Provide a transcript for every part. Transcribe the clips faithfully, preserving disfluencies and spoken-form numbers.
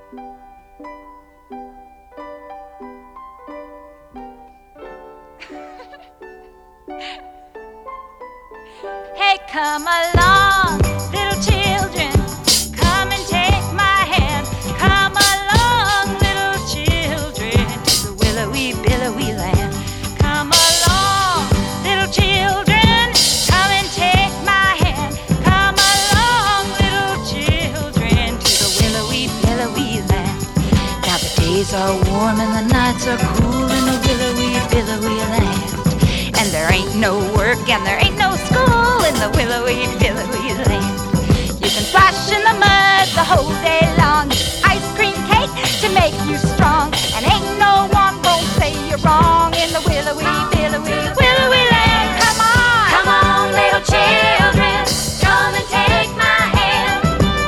Hey, come along, little children, come and take my hand. Come along, little children, to the willowy, billowy land. Come along, little children, come and take my hand. Come along, little children, to the willowy, billowy land. Now the days are warm and the nights are cool in the willowy, billowy land. And there ain't no work and there ain't no school in the willowy, billowy land. You can splash in the mud the whole day long. Ice cream cake to make you strong. And ain't no one gonna say you're wrong in the willowy, billowy, willowy land. Come on, come on, little children, come and take my hand.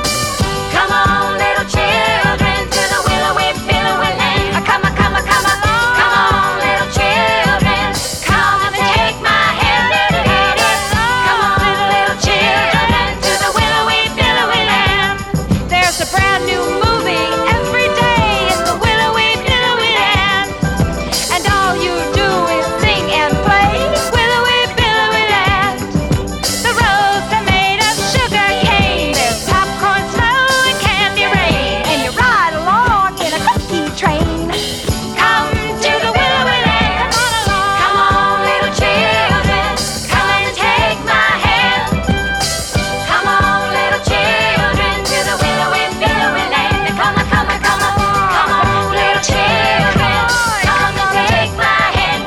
Come on, little children, to the willowy, billowy land. Come on, come on, come on, come on, little children, come and take my hand. Come on, little children, to the willowy, billowy land. There's a brand new movie every day in the willowy, billowy land. And all you do is sing and play willowy, billowy land. The roads are made of sugar cane. There's popcorn, snow, and candy rain. And you ride along in a cookie train. Come to the willowy land. Come on along. Come on, little children, come and take my hand. Come on, little children, to the willowy, billowy land. Come on, come on, come on, come on, little children, come and take my hand.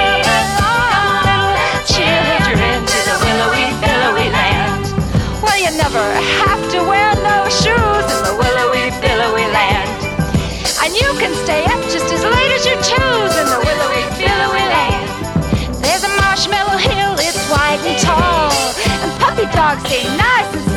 Come on, little children, to the willowy, billowy land. Well, you never have to wear no shoes in the willowy, billowy land. And you can stay up just as late as you choose in the willowy, billowy land. There's a marshmallow hill, it's wide and tall, and puppy dogs stay nice and